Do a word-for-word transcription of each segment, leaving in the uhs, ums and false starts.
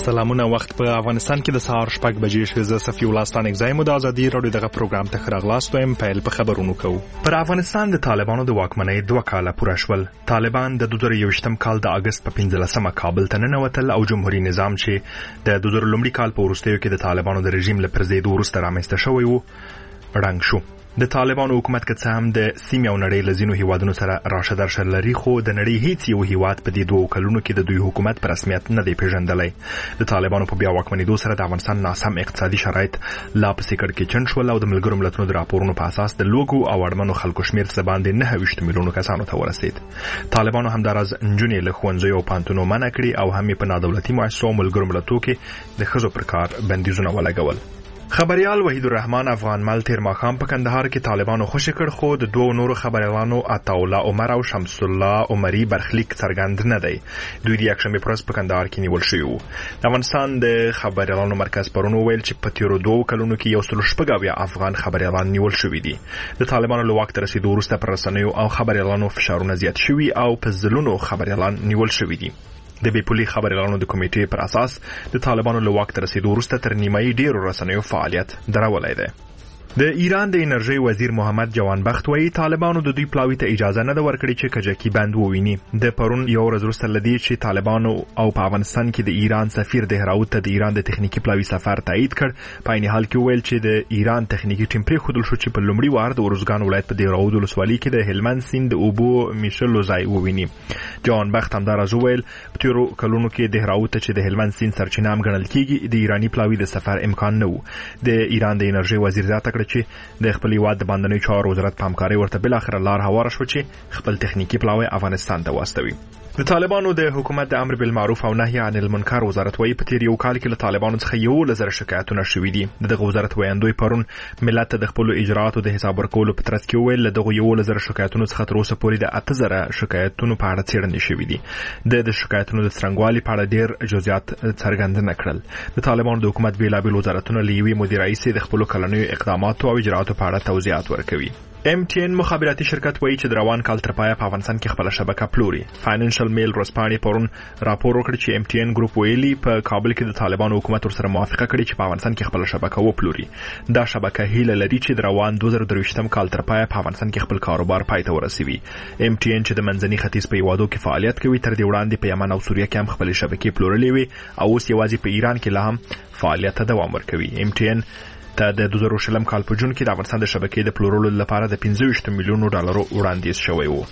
سلامونه. وخت په افغانستان کې د سهار شپږ بجې شوې. زه صفي الله ستانک زایم د ازادي رادیو دغه پروګرام ته راغلاست وایم. پیل په خبرونو کوو. پر افغانستان د طالبانو د واکمنۍ دوه کاله پوره شول. طالبان د دوه زره یوویشتم کال د اگست په پنځلسمه کابل ته ننوتل او جمهوریت نظام چې د دوه زره لومړي کال په وروستیو کې د طالبانو د رژیم له پرځېدو وروسته رامنځته شوی و ړنګ شو. د طالبانو حکومت که څه هم د سیمې او نړۍ له ځینو هیوادونو سره راشه درشه لري، خو د نړۍ هیڅ یو هیواد په دې دوه کلونو کې د دوی حکومت په رسمیت نه دی پیژندلی. د طالبانو په بیا واکمنېدو سره د افغانستان ناسم اقتصادي شرایط لا پسې کړکېچن شول او د ملګرو ملتونو د راپورونو په اساس د لوږو او اړمنو خلکو شمېر څه باندې نهه ویشت میلیونو کسانو ته ورسېد. طالبانو همداراز نجونې له ښوونځیو او پوهنتونونو منع کړي او هم یې په نادولتي مؤسسو او ملګرو ملتونو کې د ښځو پر کار بندیزونه ولګول. خبريال وحید الرحمن افغان مل تیر ماښام په کندهار کې طالبانو خوشی کړ، خو د دوه نورو خبريالانو عطاالله عمر او شمس الله عمري برخلیک څرګند نه دی. دوی د یکشنبه پر ورځ په کندهار کې نیول شوي وو. د افغانستان د خبريالانو مرکز پرون ویل چې په تیرو دوه کلونو کې یو سل شپږ اویا افغان خبريالان نیول شوي دي. د طالبانو له واک ته رسیدو وروسته پر رسنیو او خبريالانو فشارونه زیات شوي او په ځلونو خبريالان نیول شوي دي. د بیپولي خبريالانو د کمیټې پر اساس د طالبانو له واک ته رسیدو وروسته تر نیمایي ډیرو رسنیو فعالیت درولای دی. د ایران د انرژي وزیر محمد جوانبخت وایي طالبانو د دوی پلاوي ته اجازه نه ده ورکړې چې کجکي بند وویني. د پرون یو ورځ وروسته لدی چې طالبانو او په افغانستان کې د ایران سفیر دهراوت ته د ایران د تخنیکی پلاوي سفر تایید کړ. په عین حال کې ویل چې د ایران تخنیکی ټیم پرې خودل شو چې په لومړي وار د ورزګان ولایت په دهراوت ولسوالۍ کې د هلمند سیند د اوبو میشلو ځای وویني. جوانبخت همداراز ویل په تیرو کلونو کې دهراوت چې د هلمند سیند سرچینه هم ګڼل کیږي د ایرانی پلاوي د سفر امکان نه وو. د ایران د انرژي وزیر زیاته کړ چې د خپل هیواد د باندنۍ چارو وزارت په همکارۍ ورته بل اخر لار هواره شو چې خپل تخنیکی پلاوی افغانستان ته واستوي. د طالبانو د حکومت د امر بالمعروف او نهي عن المنکر وزارت وایي په تیر یو کال کې له طالبانو څخه یو لزر شکایتونه شوي دي. دغه وزارت وایندوی پرون ملت ته د خپل اجراءاتو د حساب ورکولو په ترڅ کې ویل دغه یو لزر شکایتونو څخه تر اوسه پورې د اته زره شکایتونو په اړه څېړنې شوي دي. د د شکایتونو د څرنګوالي په اړه ډېر جزئیات څرګند نه کړل. د طالبانو د حکومت بیلابیل وزارتونه له یوې مدیر رئیس د خپل کلنیو اقداماتو او اجراءاتو په اړه توضیحات ورکوي. ام ټي ان مخابراتي شرکت وایي چې د روان کال تر پایه په افغانستان کې خپل شبکه پلوري. فاینانشل میل ورځپاڼې پرون راپور وکړ چې ام ټي ان ګروپ ویلي په کابل کې د طالبانو حکومت ورسره موافقه کړې چې په افغانستان کې خپل شبکه وپلوري. دا شبکه هیله لري چې د روان دوه زره درویشتم کال تر پایه په افغانستان کې خپل کاروبار پای ته ورسوي. ام ټي ان چې د منځني ختیځ په هیوادو کې فعالیت کوي تر دې وړاندې په یمن او سوریه کې هم خپل شبکې پلورلې وي او اوس یوازې په ایران کې لا هم فعالیت ته دوام ورکوي. ام ټي ان ته د دوه زره شلم کال په جون کې د افغانستان د شبکې د پلورلو لپاره د پنځه ویشت میلیونو ډالرو وړاندیز شوی و.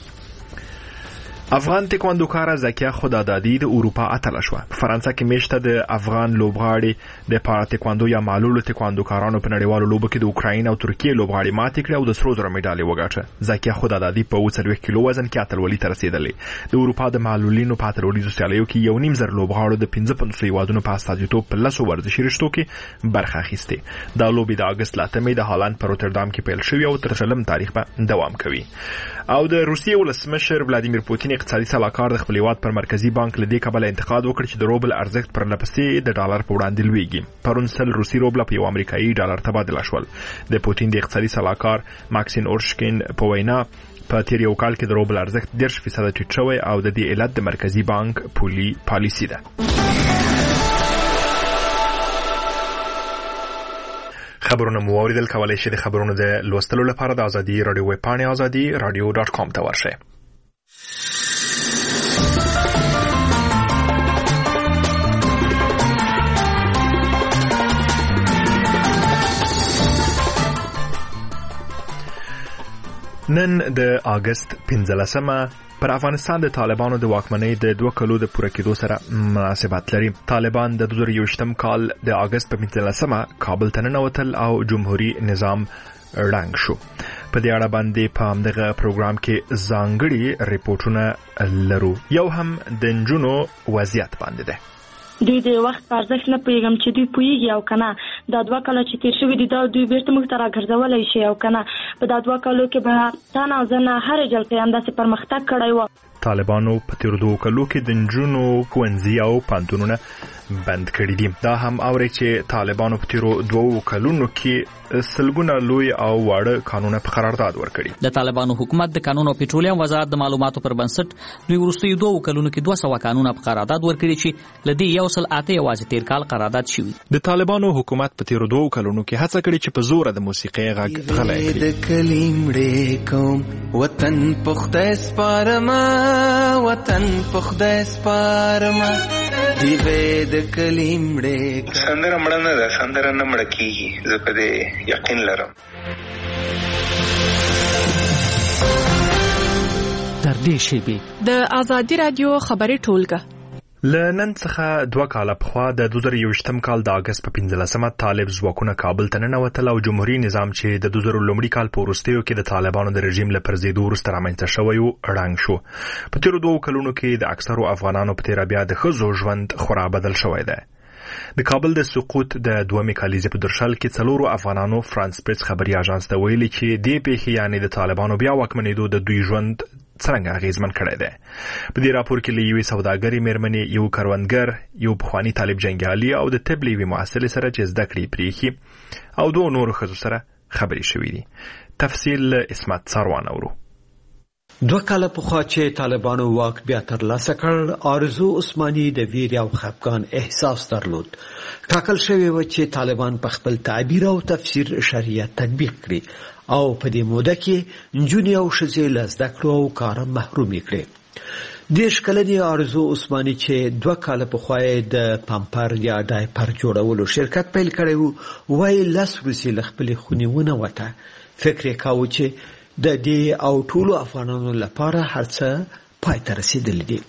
افغان تکواندوکار زکیه خدادادی د اروپا اتله شوه. په فرانسه کې میشته د افغان لوبغاړي د پارا تکواندو یا معلولو تکواندوکارانو په نړیوالو لوبو کې د اوکراین او ترکیې لوبغاړي ماتې کړې او د سرو زرو مډالۍ وګټه. زکیه خدادادی په اووه څلوېښت کیلو وزن کې اتلولۍ ته رسېدلې. د اروپا د معلولینو په اتلولیزو سیالیو کې یو نیم زر لوبغاړو د پنځه پنځوس هیوادونو په استازیتوب په لسو ورزشي رشتو کې برخه اخیستې. دا لوبې د اګست له اتمې د هالند په روتردام کې پیل شوې او تر شلم تاریخ به دوام کوي. او د روسیې ولسمشر ولادیمیر پوتین اقتصادي سلاکار د خپل هیواد پر مرکزی بانک له دې کبله انتقاد وکړ چې د روبل ارزښت پر لپسې د ډالر په وړاندې لویږي. پرون سل روسي روبل په یو امریکایي ډالر تبادله شول. د پوتین د اقتصادي سلاکار ماکسین اورشکین په وینا په تیر یو کال کې د روبل ارزښت دېرش فیصده ټیټ شوی او د دې علت د مرکزی بانک پولي پالیسي ده. خبرونه مو اوریدل. کولای شئ د خبرونو د لوستلو لپاره د ازادي رادیو ویب پاڼې ازادي رادیو ډاټ کام ته ورشئ. نن د اگست پنځلسمه پر افغانستان د طالبانو د واکمنۍ د دوه کلو د پوره کېدو سره مناسبت لري. طالبان د دوه زره یوویشتم کال د اگست په پنځلسمه کابل ته ننوتل او جمهوریت نظام ړنګ شو. په دې اړه باندې په همدغه پروګرام کې ځانګړي ریپورټونه لرو. یو هم د نجونو وضعیت باندې ده. دوی د وخت په ارزښت نه پوهېږم چې دوی پوهېږي او که نه دا دوه کاله چې تېر شوي دي دا دوی بېرته موږ ته راګرځولی شي او که نه په دا دوه کالو کې به تا نه او زه نه هرې جلکې همداسې پرمختګ کړی و. طالبانو په تیرو دوه کلو کې د نجونو ښوونځي او پوهنتونونه بند کړي دي. دا هم اوري چې طالبانو په تیرو دوو کلونو کې سلګونه لوی او واړه قانونه په قرارداد ورکړي. د طالبانو حکومت د قانون او پټرولیم وزارت د معلوماتو پر بنسټ دوی وروستیو دوو کلونو کې دوه سوه قانونه په قرارداد ورکړي چې لدی یو سل اته یوازې تیر کال قرارداد شوی. د طالبانو حکومت په تیرو دوو کلونو کې هڅه کړې چې په زور د موسیقي غږ غلی کړي. د کلیمړې کوم وطن پخته سپارما وطن پخته سپارما دی وې د کلیمړې سندره مړه نه ده، سندره نه مړه کیږي، زه په دې یقین لرم. تر دې شیبې د آزادي رادیو خبري ټولګه له نن څخه دوه کاله پخوا د دوه زره یوویشتم کال د اګست په پنځلسمه طالب ځواکونه کابل ته ننوتل او جمهوریت نظام چې د دوه زره لومړي کال په وروستیو کې د طالبانو د رژیم له پرځېدو وروسته رامنځته شوی و ړنګ شو. په تیرو دوو کلونو کې د اکثرو افغانانو په تیره بیا د ښځو ژوند خورا بدل شوی دی. د کابل د سقوط د دومې کالیزې په درشل کې څلورو افغانانو فرانس پریس خبري اژانس ته ویلي چې دې پیښې یعنې د طالبانو بیا واکمنېدو د دوی ژوند څرنګه اغیزمن کړی دی. په دې راپور کې له یوې سوداګرې مېرمنې، یو کروندګر، یو پخواني طالب جنګیالي او د طب له یوې محصلې سره چې زده کړې پرېښي او دوو نورو ښځو سره خبرې شوې دي. تفصیل له اسمت ساروان اورو. دوه کاله پخوا چې طالبانو واک بیا ترلاسه کړ، آرزو عثماني د ویر او خفګان احساس درلود. ټاکل شوی و چې طالبان په خپل تعبیر او تفسیر شریعت تطبیق کړي او په دې موده کې نجونې او ښځې له زده کړو او کاره محرومې کړي. دېرش کلنې آرزو عثماني چې دوه کاله پخوا د پامپر یا ډایپر جوړولو شرکت پیل کړی و، وایي لس ورځې له خپلې خونې ونوته. فکر یې کاوه چې د دې او ټولو افغانانو لپاره هر څه پای ته رسېدلی دي.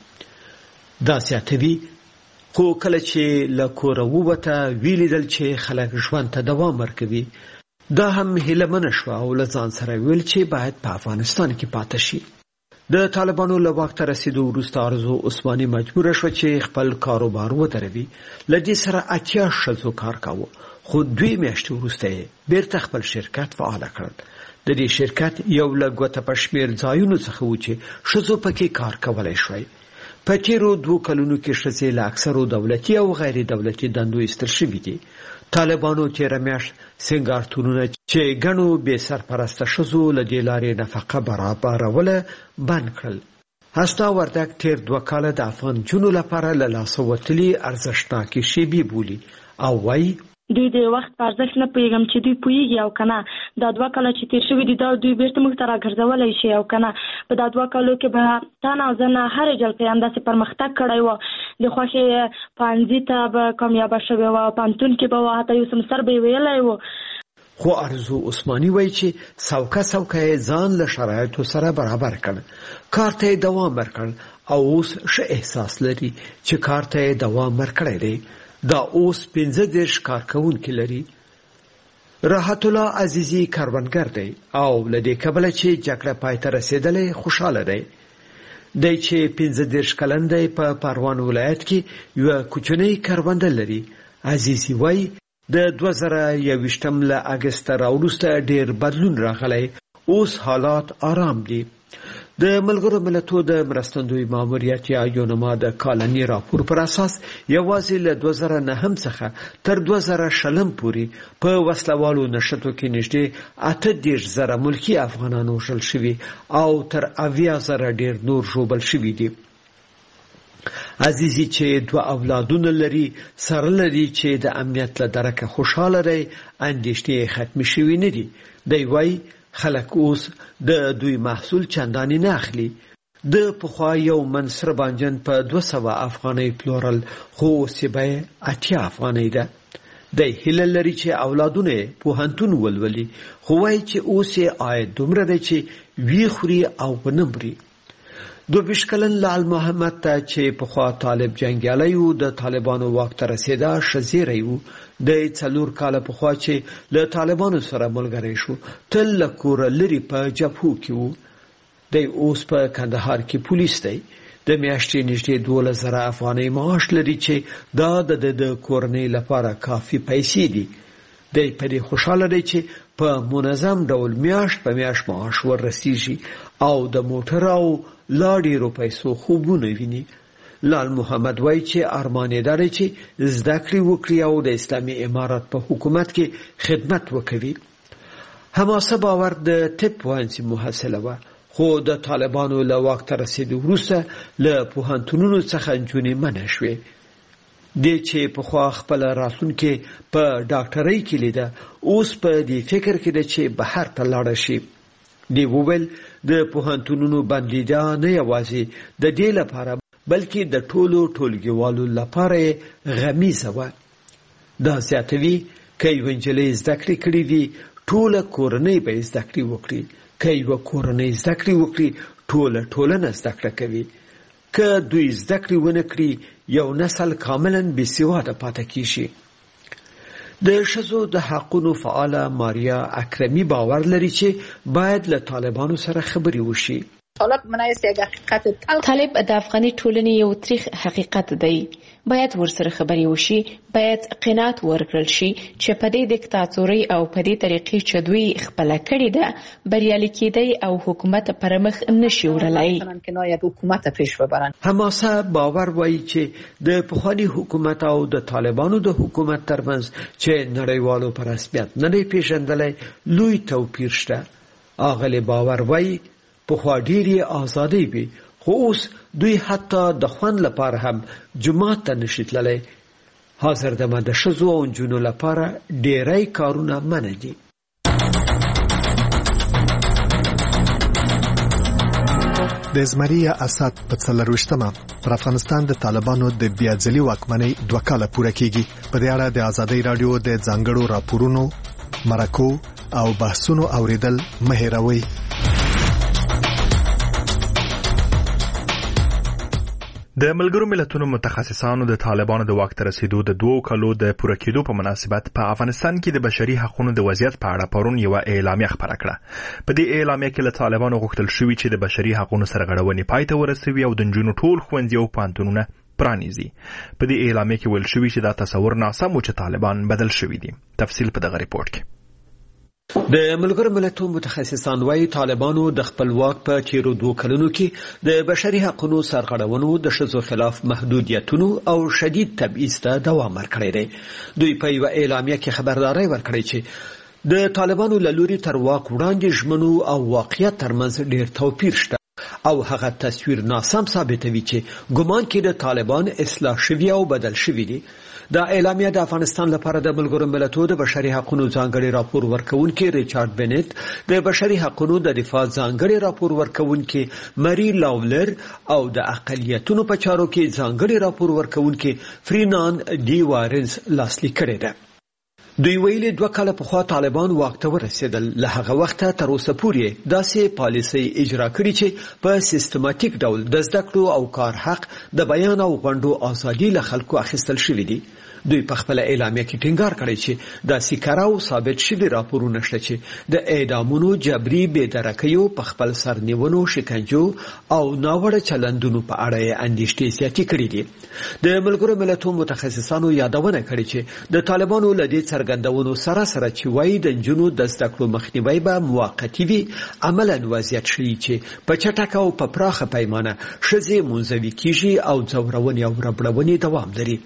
دا زیاتوي، خو کله چې له کوره ووته ویې لیدل چې خلک ژوند ته دوام ورکوي. دا هم هیلهمنه شوه او له ځان سره ویل چې باید په افغانستان کې پاتې شي. د طالبانو له واک ته رسېدو وروسته آرزو عثماني مجبوره شوه چې خپل کاروبار ودروي. له دې سره اتیا ښځو کار کاوه، خو دوی میاشتې وروسته یې بیرته خپل شرکت فعاله کړ. د دې شرکت یو له ګوته په شمېر ځایونو څخه و چې ښځو پکې کار کولی شوی. په تیرو دوو کلونو کې ښځې له اکثرو دولتي او غیر دولتي دندو ایستل شوي دي. طالبانو تیره میاشت سینګارتونونه چې ګڼو بې سرپرسته ښځو له دې لارې نفقه برابروله بند کړل. هستا وردک تیر دوه کاله د افغان نجونو لپاره له لاسه وتلي ارزښتناکې شیبې بولي او وایي دوی د وخت په ارزښت نه پوهېږم چې دوی پوهېږي او که نه دا دوه کاله چې تېر شوي دي دا دوی بېرته موږ ته راګرځولی شي او که نه په دا دوه کالو کې به تا نه او زه نه هرې جلقې همداسې پرمختګ کړی و. د خوښې پوهنځي ته به کامیابه شوې وه، پوهنتون کې به وه، حتی یو سمستر به یې ویلی و. خو آرزو عثماني وایي چې څوکه څوکه یې ځان له شرایطو سره برابر کړ، کار ته یې دوام ورکړ او اوس ښه احساس لري چې کار ته یې دوام ورکړی دی. دا اوس پنځه دېرش کارکوونکي لري. راحت الله عزیزي کروندګر دی او له دې کبله چې جګړه پای ته رسېدلې خوشحاله دی. دی چې پنځه دېرش کلن دی په پروان ولایت کې یوه کوچنۍ کرونده لري. عزیزي وایي د دوه زره یوویشتم له اګسته راوروسته ډېر بدلون راغلی، اوس حالات آرام دي. د ملګرو ملتونو د مرستندوی ماموریت یا یونما د کالني راپور پر اساس یوازې له دوه زره نهم څخه تر دوه زره شلم پورې په وسلوالو نشټو کې نږدې اته دېرش زره ملکي افغانان وژل شوي او تر اویا زره ډېر نور ژوبل شوي دي. عزیزي چې دوه اولادونه لري سره لري چې د امنیت له درکه خوشحاله دی، اندېښنې ختمې شوي نه دي. دی وایي خلک اوس د دوی محصول چندانې نه اخلي. د پخوا یو من سره بانجن په دوه سوه افغانۍ پلورل، خو اوس یې بیه اتیا افغانۍ ده. دی هیله لري چې اولادونه یې پوهنتون ولولي، خو وایي چې اوس یې عاید دومره دی چې وی خوري او ونه مري. دوه کلن لال محمد ته چې پخوا طالب جنګیالی و، د طالبانو واک ته رسېده ښځیری و. د څلور کاله پخوا چې له طالبانو سره ملګری شو، تل له کوره لرې په جبهو کې و. دی اوس په کندهار کې پولیس دی. د میاشتې نږدې دولس زره افغانۍ معاش لري چې دا د د کورنۍ لپاره کافي پیسې دي. دی په دې خوشحاله دی چې په منظم ډول میاشت په میاشت معاش وررسیږي او د موټر او لا ډېرو پیسو خوبونه ویني. لال محمد وایي چې ارمان یې دا دی چې زده کړې وکړي او د اسلامي امارت په حکومت کې خدمت وکوي. حماسه باور د طب پوهنځي محصله وه، خو د طالبانو له واک ته رسېدو وروسته له پوهنتونونو څخه نجونې منع شوې. دې چې پخوا خپله راتلونکې په ډاکټرۍ کې لیده، اوس په دې فکر کې ده چې بهر ته لاړه شي. دې وویل د پوهنتونونو بندېدا نه یوازې د دې لپاره بلکې د ټولو ټولګیوالو لپاره یې غمیزه وه. دا زیاتوي که یوه نجلۍ زده کړې کړې وي، ټوله کورنۍ به زده کړې وکړي. که یوه کورنۍ زده کړې وکړي، ټوله ټولنه زده کړه کوي. که دوی زده کړې ونه کړي، یو نسل کاملا بې سواده پاتې کیږي. د ښځو د حقونو فعاله ماریا اکرمي باور لري چې باید له طالبانو سره خبرې وشي. طالب منایست یک حقیقت تلخ. طالب د افغاني ټولنې یو تریخ حقیقت دی. باید ورسره خبرې وشي، باید قناعت ورکړل شي چې په دې دیکتاتوري او په دې طریقې چې دوی خپله کړې ده بریالي کېدی او حکومت پر مخ نشي وړلی. حماسه باور وایي چې د پخواني حکومت او د طالبانو د حکومت ترمنځ چې نړیوالو په رسمیت نه دی پیژندلی لوی توپیر شته. اغلې باور وایي پخوا ډېرې ازادۍ وي، خو اوس دوی حتی د خوند لپاره هم جومات ته نشي تللی. حاضر دمه د ښځو او نجونو لپاره ډېری کارونه منع دي. د زمري اسد په څلرویشتمه پر افغانستان د طالبانو د بیا ځلي واکمنۍ دوه کاله پوره کیږي. په دې اړه د ازادۍ رادیو د ځانګړو راپورونو، مرکو او بحثونو اوریدل مه هېروئ. د ملګرو ملتونو متخصصانو د طالبانو د واک ته رسیدو د دوو کالو د پوره کېدو په مناسبت په افغانستان کې د بشري حقوقو د وضعیت په اړه پرون یو اعلامیه خپره کړه. په دې اعلامیه کې له طالبانو غوښتل شوی چې د بشري حقوقو سرغړونې پای ته ورسوي او د نجونو ټول ښوونځي او پوهنتونونه پرانیزي. په دې اعلامیه کې ویل شوی چې دا تصور ناسم و چې طالبان بدل شوي دي. تفصیل په دغه ریپورت کې. د ملګرو ملتونو متخصصان وايي طالبانو د خپل واک په تیرو دوه کلونو کې د بشري حقوقو سرغړونو، د ښځو خلاف محدودیتونو او شدید تبعیض ته دوام ورکړی دی. دوی په یوه اعلامیه کې خبرداری ورکړی چې د طالبانو له لوري تر واک وړاندې ژمنو او واقعیت ترمنځ ډېر توپیر شته او هغه تصویر ناسم ثابتوي چې ګمان کې د طالبان اصلاح شوي او بدل شوي دي. دا اعلامیه د افغانستان لپاره د ملګرو ملتونو د بشري حقوقو ځانګړي راپور ورکوونکي ریچارډ بنت، د بشري حقوقو د دفاع ځانګړي راپور ورکوونکي مری لاولر او د اقلیتونو په چارو کې ځانګړي راپور ورکوونکي فرینان ډي وارنز لاسلیک کړی دی. دوی ویلي دوه کاله پخوا طالبان واک ته ورسېدل. له هغه وخته تر اوسه پورې داسې پالیسۍ اجرا کړي چې په سیستماتیک ډول د زده کړو او کار حق، د بیان او غونډو ازادي له خلکو اخیستل شوي دي. دوی په خپل اعلامیه کې ټینګار کړی چې داسې کار او ثابت شوي راپورونه شته چې د اعدامونو، جبري بېدرکیو، په خپل سر نیونو، شکنجو او ناوړه چلندونو په اړه یې اندېښنې زیاتې کړې دي. د ملګرو ملتونو متخصصانو یادونه کړې چې د طالبانو له دې څرګندونو سره سره چې وایي د نجونو د زده کړو مخنیوی به موقتي وي، عملاً وضعیت ښیي چې په چټکه او په پراخه پیمانه ښځې منزوي کیږي او ځورونې او ربړونې دوام لري.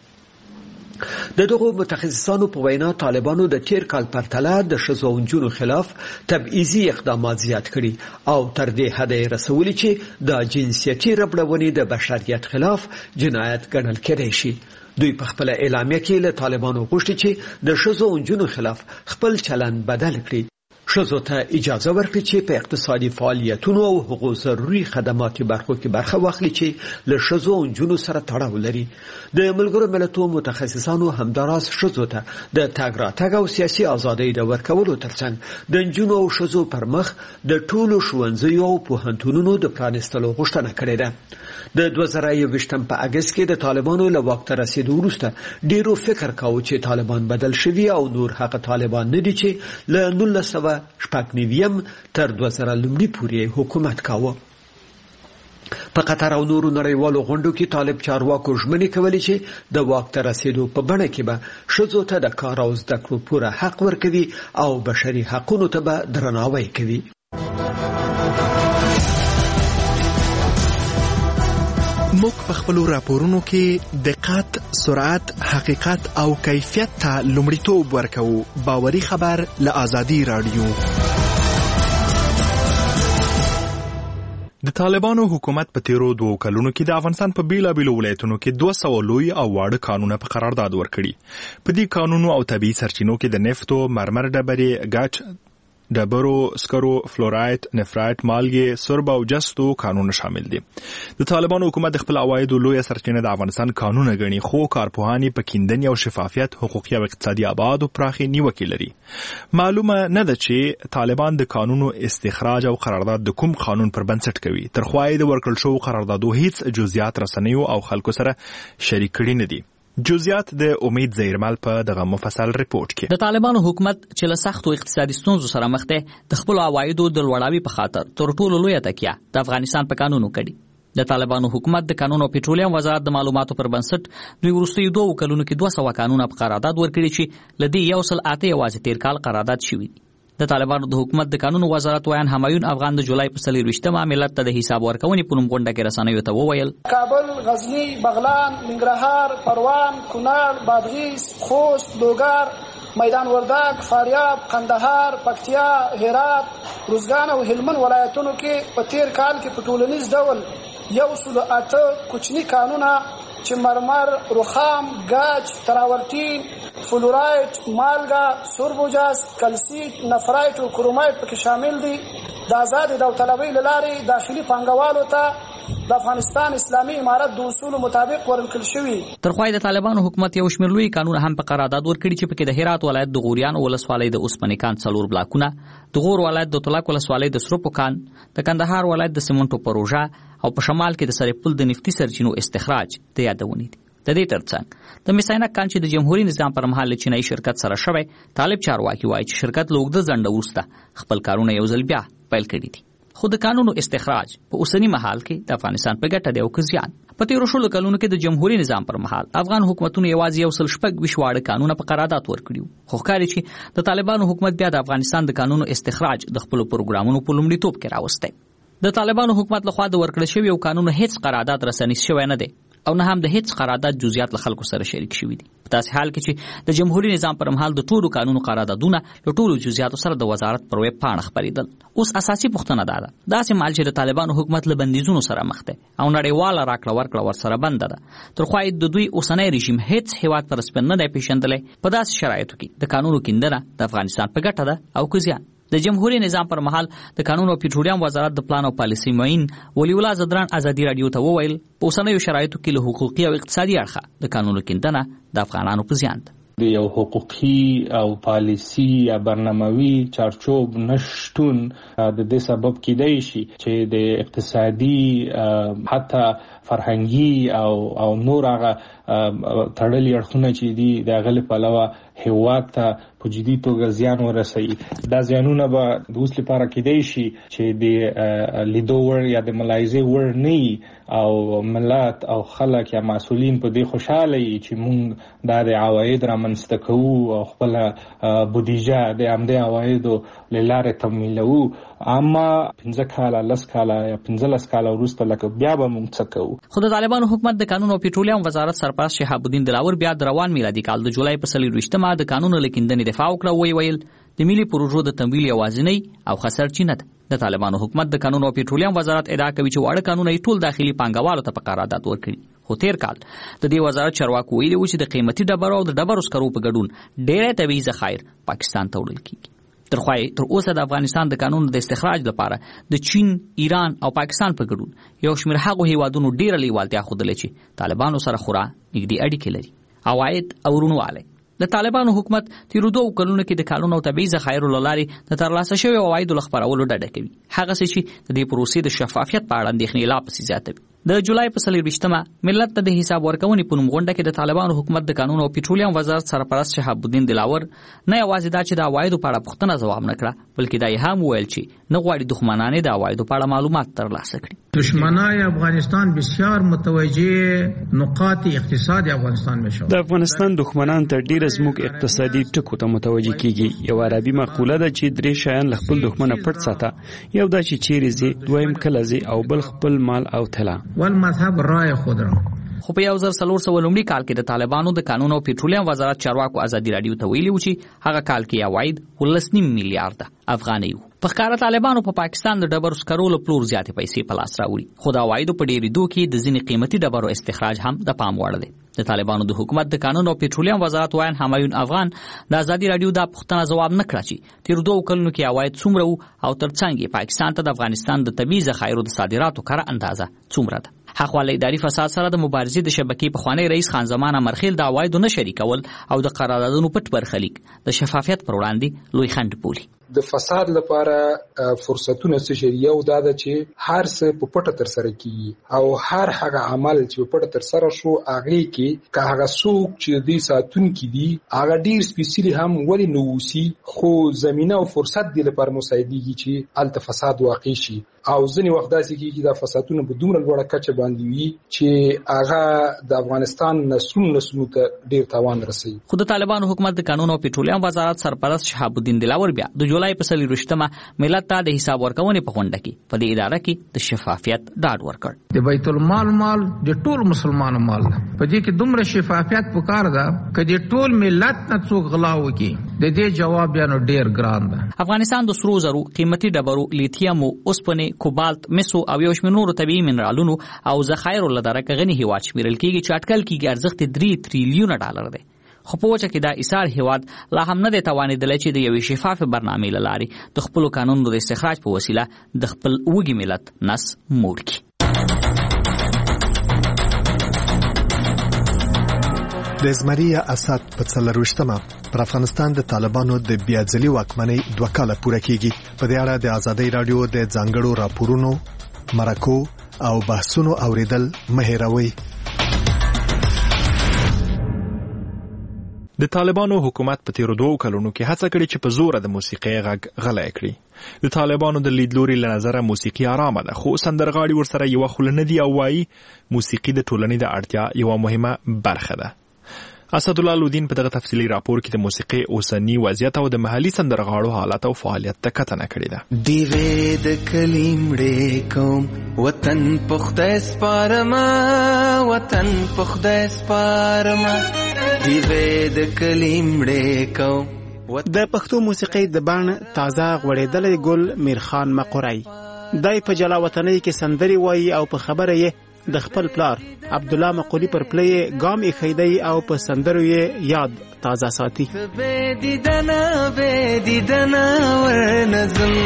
د دغو متخصصانو په وینا طالبانو د تیر کال پرتله د ښځو او نجونو خلاف تبعیضي اقدامات زیات کړي او تر دې حده یې رسولي چې د جنسیتي ربړونې د بشریت خلاف جنایت ګڼل کېدای شي. دوی په خپل اعلامیه کې له طالبانو غوښتي چې د ښځو او نجونو خلاف خپل چلند بدل کړي. ښځو ته اجازه ورکړي چې په اقتصادي فعالیتونو او هغو ضروري خدماتي برخو کې برخه واخلي چې له ښځو او نجونو سره تړاو لري. د ملګرو ملتونو متخصصانو همداراز ښځو ته د تګ راتګ او سیاسي ازادۍ د ورکولو ترڅنګ د نجونو او ښځو پر مخ د ټولو ښوونځیو او پوهنتونونو د پرانیستلو غوښتنه کړې ده. د دوه زره یوویشتم په اګست کې د طالبانو له واک ته رسیدو وروسته ډیرو فکر کاوه چې طالبان بدل شوي او نور هغه طالبان نه دي چې له نولس سوه شپږ نوي تر دوه زره لومړي پورې حکومت کاوه. په قطر او نورو نړیوالو غونډو کې طالب چارواکو ژمنې کولې چې د واک ته رسیدو په بڼه کې به ښځو ته د کار او زده کړو پوره حق ورکوي او بشري حقونو ته به درناوی کوي. موږ په خپلو راپورونو کې دقت، سرعت، حقیقت او کیفیت ته لومړیتوب ورکوو. باوري خبر له آزادي رادیو. د طالبانو حکومت په تیرو دوو کلونو کې د افغانستان په بیلابیلو ولایتونو کې دوه سوه لوی او واړه کانونه په قرارداد ورکړي. په دې کانونو او طبیعي سرچینو کې د نفتو، مرمر ډبرې، ګچ، ډبرو، سکرو، فلورایت، نفرایت، مالګې، سرب او جستو کانونه شامل دي. د طالبانو حکومت د خپل عوایدو لویه سرچینه د افغانستان کانونه ګڼي، خو کارپوهان په کیندنې او شفافیت، حقوقي او اقتصادي ابعادو پراخې نیوکې لري. معلومه نه ده چې طالبان د کانونو استخراج او قرارداد د کوم قانون پر بنسټ کوي. تر خوا یې د ورکړل شوو قراردادو هیڅ جزئیات رسنیو او خلکو سره شریک کړي نه دي. جزئیات د امید زیرمل په دغه مفصل ریپورت کې. د طالبانو حکومت چې له سختو اقتصادي ستونزو سره مخ دی، د خپل عوایدو د لوړاوي په خاطر تر ټولو لویه تکیه د افغانستان په قانونو کړي. د طالبانو حکومت د قانون او پټرولیم وزارت د معلوماتو پر بنسټ دوی وروستیو دوه کلونو کې دوه سوه قانونه په قرارداد ورکړي چې لدی یو سل اته یوازې تیر کال قرارداد شوی. د طالبانو د حکومت د قانون وزارت وایان همایون افغان د جولای په څلرویشتمه ملت ته د حساب ورکونې په نوم غونډه کې رسنیو ته وویل: کابل، غزنی، بغلان، ننګرهار، پروان، کونړ، بادغیس، خوست، لوګر، میدان وردګ، فاریاب، قندهار، پکتیا، هرات، روزګان او هلمند ولایتونو کې په تیر کال کې په ټولنیز ډول یو سل اته کوچني قانونه چې مرمر، رخام، ګاج، تراورتین، فلورایت، مالګه، سوربوجاز، کلسیت، نفرایت او کرومایت پکې شامل دي. د آزاد داوطلبۍ له لارې داخلي پانګوالو ته د افغانستان اسلامي امارت د اصولو مطابق ورکړل شوي. تر خوا د طالبانو حکومت یو شمېر لوی قانون هم په قرارداد ورکړي چې پکې د هرات ولایت د غوریان ولسوالۍ د اوسپنې کان څلور بلاکونه، د غور ولایت د تلاک ولسوالۍ د سروپو کان، د کندهار ولایت د سیمنټو پروژه او په شمال کې د سرپل د نفتي سرچینو استخراج د یادونې دي. د دې ترڅنګ د میساینا کان چې د جمهوریت نظام پر مهال چینایي شرکت سره شوی، طالب چارواکي وایي چې شرکت له اوږده ځنډه وروسته خپل کارونه یو ځل بیا پیل کړي دي. خو د قانونو استخراج په اوسنی مهال کې د افغانستان په ګټه دی او که زیان. په تیرو شلو کلونو کې د جمهوریت نظام پر مهال افغان حکومتونو یوازې یو سل شپږ ویشت واړه قانونه په قرارداد ورکړي. خو ښکاري چې د طالبانو حکومت بیا د افغانستان د قانونو استخراج د خپلو پروګرامونو په لومړیتوب کې راوستی. د طالبانو حکومت لخوا د ورکړل شوي قانونو هیڅ قرارداد رسنیز شوی نه دی او نه هم د هیڅ قرارداد جزئیات له خلکو سره شریک شوي دي. په داسې حال کې چې د جمهوریت نظام پر مهال د ټولو قانونو قراردادونه له ټولو جزئیاتو سره د وزارت پر ویب پاڼه خپرېدل. اوس اساسي پوښتنه دا ده، داسې مهال چې د طالبانو حکومت له بندیزونو سره مخ دی او نړیواله راکړه ورکړه ورسره بنده ده، تر خوا د دوی اوسنی رژیم هیڅ هیواد پر سپین نه دی پیژندلی. په داسې شرایطو کې د قانونو کیندنه د افغانستان په ګټه ده او که زیان. د جمهوریت نظام پر مهال د قانون او پټرولیم وزارت د پلان او پالیسي معین ولی الله زدران آزادي رادیو ته وویل په اوسنیو شرایطو کې له حقوقي او اقتصادي اړخه د قانونو کیندنه د افغانانو په زیان ده. د یو حقوقي او پالیسي یا برناموي چارچوب نشټون د دې سبب کېدای شي چې د اقتصادي حتی فرهنګي او او نور هغه تړلي اړخونه چې دي د هغه له پلوه هیواد ته په جدي توګه زیان ورسوي. دا زیانونه به د اوس لپاره کېدای شي چې د لیدو وړ یا د ملاحظې وړ نه او ملت او خلک یا مسؤلین په دې خوشاله وي چې موږ دا د عواید رامنځته کوو او خپل بودیجه د همدې عوایدو له لارې تمویلوو. اما پنځه کاله لس کاله یا پنځلس کاله وروسته لکه بیا به موږ څه کوو. خو د طالبانو حکومت د قانون او پټرولیم وزارت سرپرست شهاب الدین دلاور بیا د روان میلادي کال د جولای په څلرویشتمه د قانون له کیندنې دفاع وکړه. وی ویل د ملي پروژو د تمویل یوازینی او خسر چینه ده. د طالبانو حکومت د قانون او پټرولیم وزارت ادعا کوي چې واړه قانون یې ټول داخلي پانګوالو ته په قرارداد ورکړي. خو تیر کال د دې وزارت چارواکو ویلي و چې د قیمتي ډبرو او د ډبرو سکرو په ګډون ډېری طبیعي ذخایر پاکستان ته وړل کیږي. تر خو تر اوسه د افغانستان د قانون د استخراج لپاره د چین، ایران او پاکستان په ګډون یو شمېر هغو هیوادونو ډېره لیوالتیا ښودلې چې طالبانو سره خورا نږدې اړیکې لري. عواید او ورونوالی د طالبانو حکومت تیرو دوو کلونو کې د کانونو او طبیعي ذخایرو له لارې د ترلاسه شویو عوایدو له خپرولو ډډه کوي، هغسې چې د دې پروسې د شفافیت په اړه اندېښنې لا پسې زیاتوي. د جولای په څلرویشتمه ملت ته د حساب ورکونې په نوم غونډه کې د طالبانو حکومت د قانون او پټرولیم وزارت سرپرست شهاب الدین دلاور نه یوازې دا چې د عوایدو په اړه پوښتنه ځواب نه کړه، بلکې دا یې هم وویل چې نه غواړي دښمنان د عوایدو په اړه معلومات ترلاسه کړي. دشمنای افغانستان بسیار متوجه نقاط اقتصاد افغانستان میشو. د افغانستان دښمنان ته ډیر زموږ اقتصادي ټکو ته متوجه کیږي. یو عربي مقوله ده چې درې شیان له خپل دښمنه پټ ساته، یو دا چې چیرې زی، دویم کله زی او بل خپل مال او طلا. والمذهب رای خود را. خو په یو زر څلور سوه لومړي کال کې د طالبانو د قانون او پېټرولیم وزارت چارواکو ازادي راډیو ته ویلي و چې هغه کال کې عواید ولس نیم میلیارډ افغانۍ وو. په ښکاره طالبانو په پا پاکستان د ډبرو سکرو له پلور زیاتې پیسې په لاس راوړي، خو د عوایدو په ډېرېدو کې د ځینې قیمتي ډبرو استخراج هم د پام وړ دی. د طالبانو د حکومت د قانون او پېټرولیم وزارت وایي همایون افغان د ازادي راډیو دا پوښتنه ځواب نه کړه چې تېرو دوو کلونو کې عواید څومره وو او ترڅنګ یې پاکستان ته د افغانستان د طبیعي ذخایرو د صادراتو کره اندازه څومره ده. حقواله اداري فساد سره د مبارزې د شبکې پخوانی رئیس خان زمان امرخیل د عوایدو نه شریکول او د قراردادونو پټ برخلیک د شفافیت پر وړاندې لوی خنډ بولي. د فساد لپاره فرصتونه څه شریعه او دا د چې هر څه په پټه تر سره کیږي او هر هغه عمل چې په پټه تر سره شو هغه کې که هغه څوک چې د ساتون کې دي هغه ډیر سپیشلی هم ولی نووسی خو زمينه او فرصت دی لپاره مساعدېږي چې الته فساد واقع شي او ځینې وخت داسې کېږي دا فسادونه په دومره لوړه کچه باندې وي چې هغه د افغانستان نسلونو نسلونو ته ډیر تاوان رسوي. خو د طالبانو حکومت د قانون او پېټرولیم وزارت سرپرست شهاب الدین دلاور بیا د جولای په څلوېښتمه ملت ته د حساب ورکونې په غونډه کې په دې اداره کې د شفافیت ډاډ ورکړ. د بیت المال مال د ټول مسلمانانو مال ده، په دې کې دومره شفافیت پکار ده چې د ټول ملت نه څوک غلا وکړي د دې جواب یې نو ډیر ګران ده. افغانستان د سرو زرو، قیمتي ډبرو، لیتیم او اوسپنې، کوبالت، مسو او یو شمېر نورو طبیعي منرالونو او ذخایرو له درکه غني هیواد شمیرل کېږي چې اټکل کېږي ارزښت درې تریلیونه ډالر دی. خو په وجه کې دا ایثار هیواد لا هم نه دی توانېدلی چې د یوې شفافې برنامې له لارې د خپلو قانونونو د استخراج په وسیله د خپل وږي ملت نس موړ کړي. د زمري اسد په څلرويشتمه پر افغانستان د طالبانو د بیا ځلي واکمنۍ دوه کاله پوره کیږي. په دې اړه د ازادي رادیو د ځانګړو راپورونو، مرکو او بحثونو اوریدل مهیروي. د طالبانو حکومت په تیرو دوه کلونو کې هڅه کړې چې په زور د موسیقي غږ غلای کړي. د طالبانو د لیدلوري له نظره موسیقي آرامه ده، خو سندرغاړي ورسره یو خل نه دی او وايي موسیقي د ټولنې د اړتیا یو مهمه برخه ده. اسد الله لودین په دغه تفصیلی راپور کې د موسیقي اوسنی وضعیت او د محلي سندرغاړو حالات او فعالیت ته کتنه کړې ده. دیوې د کلیمړې کوم وطن پخته سپارما وطن پخته سپارما دیوې د کلیمړې کوم. د پښتو موسیقي د بڼ تازه غوړېدلې ګل میرخان مقورای دای په جلا وطنۍ کې سندري وایي او په خبره یې د خپل پلار عبدالله مقولی پر پلی ګام یې خیدی او په سندرو یې یاد تازه ساتي. به دیدنا به دیدنا ورنظم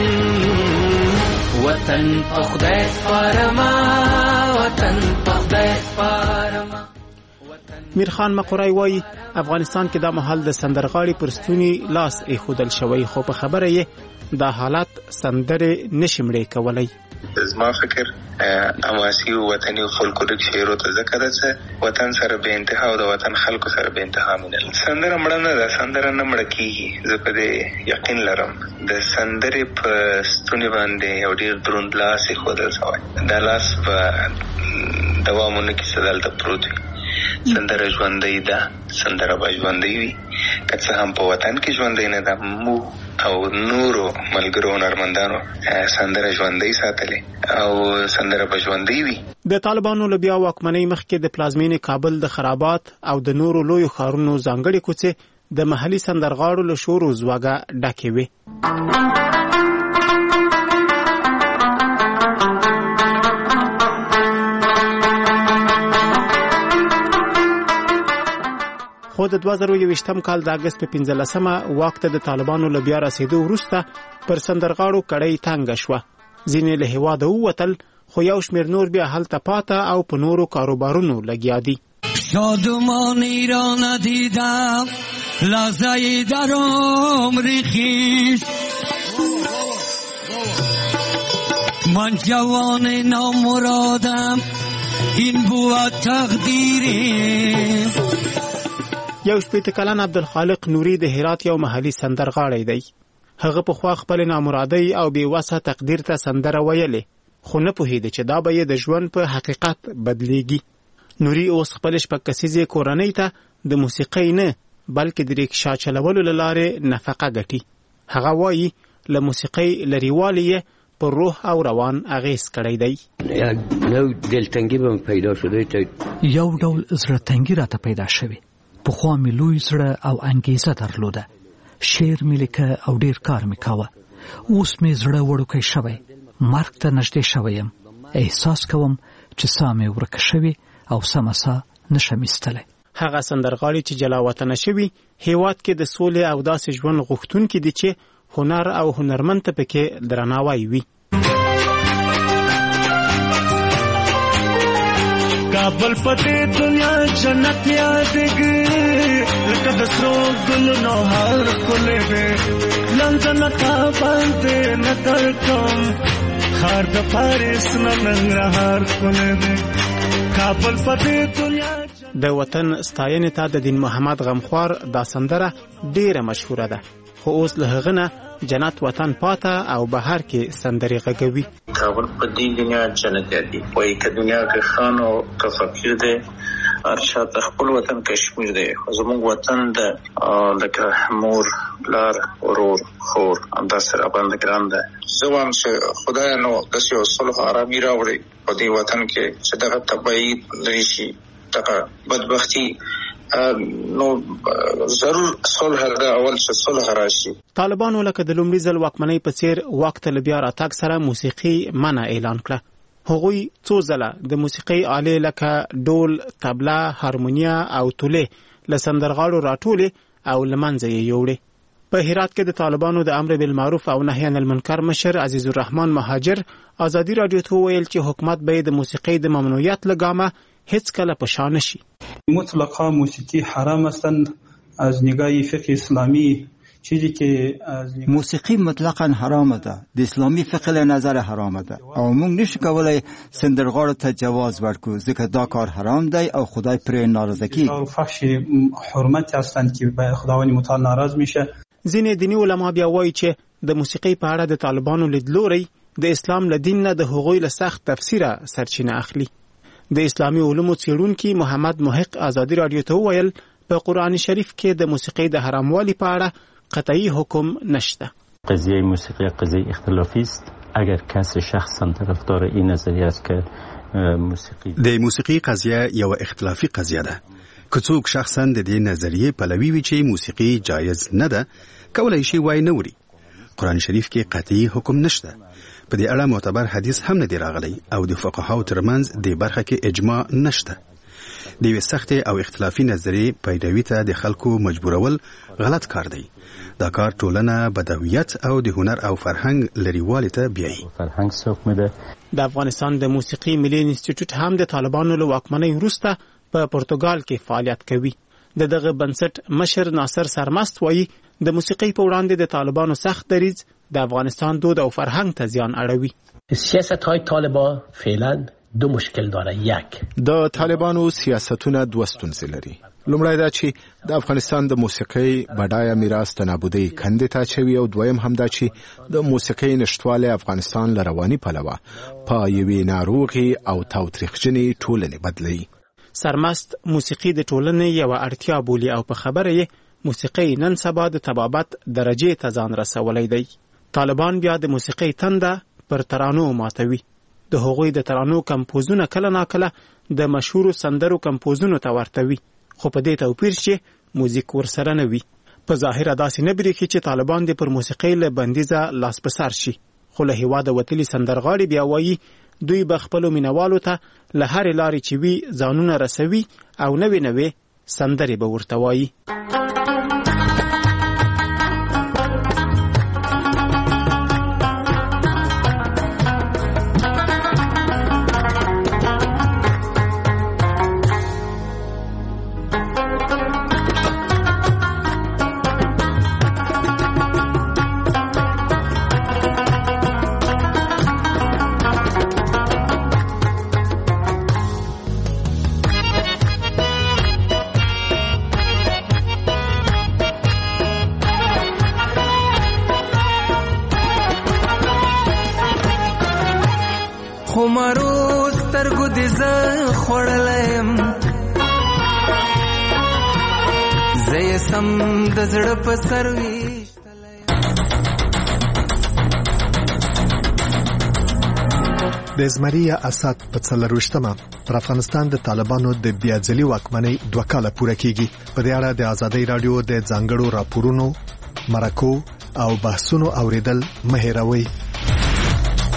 وطن پخدای سپارما وطن پخدای سپارما. میرخان مقورای وایي افغانستان کې دا محل د سندرغاړي پر ستوني لاس ایښودل شوی، خو په خبره یې دا حالت سندرې نشي مړې کولی. زما فکر اماسی او وطني او فولکلوریک شعرو ته ذکر ده وطن سره به انتها او د وطن خلکو سره به انتها مینل. سندره مړه نه ده، سندره نه مړه کیږي. زه په دې یقین لرم د سندرې په ستوني باندې یو ډیر دروند لاس ایښودل شوی. دا لاس په دوامونه کې سدلته پروت وي. سندره ژوندۍ ده، سندره به ژوندۍ وي که څه هم په وطن کې ژوندۍ نه ده. مو او نورو ملګرو هنرمندانو سندره ژوندۍ ساتلې او سندره به ژوندۍ وي. د طالبانو له بیا واکمنۍ مخکې د پلازمینې کابل د خرابات او د نورو لویو ښارونو ځانګړې کوڅې د محلي سندرغاړو له شور و زوږه ډکې وې. خو د دوه زره یوویشتم کال د اګست په پنځلسمه واک ته د طالبانو له بیا رسېدو وروسته پر سندرغاړو کړۍ تنګه شوه. ځینې له هېواده ووتل، خو یو شمېر نور بیا هلته پاته او په نورو کاروبارونو لګیا دي. شادمانی را ندیدم لحظه در عمر خویش من جوان نامرادم این بود تقدیری. یو شپېته کلن عبدالخالق نوري د هرات یو محلي سندرغاړی دی. هغه په خوا خپل نامرادۍ او بې وسه تقدیر ته سندره ویلې، خو نه پوهېده چې دا به یې د ژوند په حقیقت بدلیږي. نوري اوس خپل شپږ کسیزې کورنۍ ته د موسیقۍ نه بلکې د ریکشا چلولو له لارې نفقه ګټي. هغه وایي له موسیقۍ لرېوالی یې پر روح او روان اغیز کړی دی. یو دلتنګي به پیدا شوه، یو ډول زړه تنګي راته پیدا شوه. پخوا مې لوی زړه او انګیزه درلوده، شعر مې لیکه او ډیر کار مې کاوه. اوس مې زړه وړوکی شوی، مرګ ته نږدې شوی یم. احساس کوم چې ساه مې ورکه شوې او سمه ساه نشم ایستلی. هغه سندرغاړي چې جلا وطنه شوي هیواد کې د سولې او داسې ژوند غوښتونکي دي چې هنر او هنرمند ته پکې درناوی وي. کابل پدې دنیا جنت یادګي لکه د سرو ګلونو هر کله دې لندن تا باندې نظر کوم خار د پاریس ننګرهار کله دې کابل پدې دنیا. د وطن ستاینې ته د دین محمد غمخوار دا سندره ډیره مشهوره ده، خو اوس له هغه نه جنت وطن پاته او بهر کې سندرې غږوي. کابل په دې دنیا جنت دی، وایي که دنیا کې خان او که فقیر دی، هر چاته خپل وطن کشمیر دی. زموږ وطن د لکه مور پلار ورور خور همداسې راباندې ګران ده. زه وایم چې خدای نو داسې یو صلح ارامي راوړي په دې وطن کې چې دغه تبعید لرې شي، دغه بدبختي نو ضرور صلح ده، اول چې صلح راشي. طالبانو لکه د لومړي ځل واکمنۍ په څیر واک ته بیا راتګ سره موسیقي منع اعلان کړه. هغوی څو ځله د موسیقي آلې لکه ډول، طبله، هارمونیا او تولې له سندرغاړو راټولې او له منځه یې یوړې. په هرات کې د طالبانو د امر بالمعروف او نهي عن المنکر مشر عزیز الرحمن مهاجر ازادي رادیو ته ویل چې حکومت به د موسیقي د ممنوعیت لګامه هیڅ کله په شا نشي. مطلقا موسیقی حرام هستند از نگاه فقه اسلامی. چیزی که از موسیقی مطلقا حرام ده، د اسلامي فقه له نظر حرام ده او موږ نشو کولای سندرغاړو ته جواز ورکړو ځکه دا کار حرام دی او خدای پرې ناراضه کیږي. او فحش حرمت هستند که به خداوند متعال ناراض میشه. ځینې دیني علما بیا وایي چې د موسیقي په اړه د طالبانو لیدلوري د اسلام له دین نه د هغوی له سخت تفسیره سرچینه اخلي. د اسلامي علومو څېړونکي محمد محق ازادي رادیو ته وویل په قرآن شریف کې د موسیقي د حراموالي په اړه قطعی حکم نشته. قضیه موسیقی قضیه اختلافی است. اگر کسی شخصا طرفدار این نظریه است که موسیقی د موسیقي قضیه یو اختلافي قضیه ده. که څوک شخصا د دې نظریې پلوي وي چې موسیقي جایز نه ده، کولای شي وای نه وړي. قرآن شریف کې قطعی حکم نشته. په دې اړه معتبر حدیث هم نه دی راغلی او د فقهاو ترمنځ د برخه کې اجماع نشته. د یوې سختې او اختلافي نظریې پیروي ته د خلکو مجبورول غلط کار دی. دا کار ټولنه بدویت او د هنر او فرهنګ لريوالي ته بیایي. فرهنګ څوک مده. د افغانستان د موسیقي ملي انسټیټیوټ هم د طالبانو له واکمنۍ وروسته په پرتګال کې فعالیت کوي. د دغه بنسټ مشر ناصر سرمست وایي د موسیقي په وړاندې د طالبانو سخت دریځ د افغانستان دود او فرهنګ ته زیان اړوي. سیاست‌های طالبان فعلا دو مشکل داره. یک، د طالبانو سیاستونه دوه ستونزې لري. لومړی دا چې د افغانستان د موسیقۍ بډایه میراث ته نابودۍ کندې ته اچوي او دویم هم دا چې د موسیقۍ نشتوالی افغانستان له رواني پلوه په یوې ناروغې او تاوتریخجنې ټولنې بدلوي. سرمست موسیقي د ټولنې یوه اړتیا بولي او په خبره یې موسیقي نن سبا د طبابت درجې ته ځان رسولی دی. طالبان بیا د موسیقۍ تنده پر ترانو ماتوي. د هغوی د ترانو کمپوزونه کله ناکله د مشهورو سندرو کمپوزونو ته ورته وي، خو په دې توپیر چې موزیک ورسره نه وي. په ظاهره داسې نه بریښي چې طالبان د پر موسیقۍ له بندیزه لاس په سر شي، خو له هېواده وتلي سندرغاړي بیا وایي دوی به خپلو مینوالو ته له هرې لارې چې وي ځانونه رسوي او نوې نوې سندرې به ورته وایي. خمارو سترګو دې زه خوړلم، زه یې سم د زړه په سر ویشتلم. د زمری اسد په څلرويشتمه پر افغانستان د طالبانو د بیا ځلي واکمنۍ دوه کاله پوره کیږي. په دې اړه د ازادۍ رادیو د ځانګړو راپورونو، مرکو او بحثونو اوریدل مه هېروئ.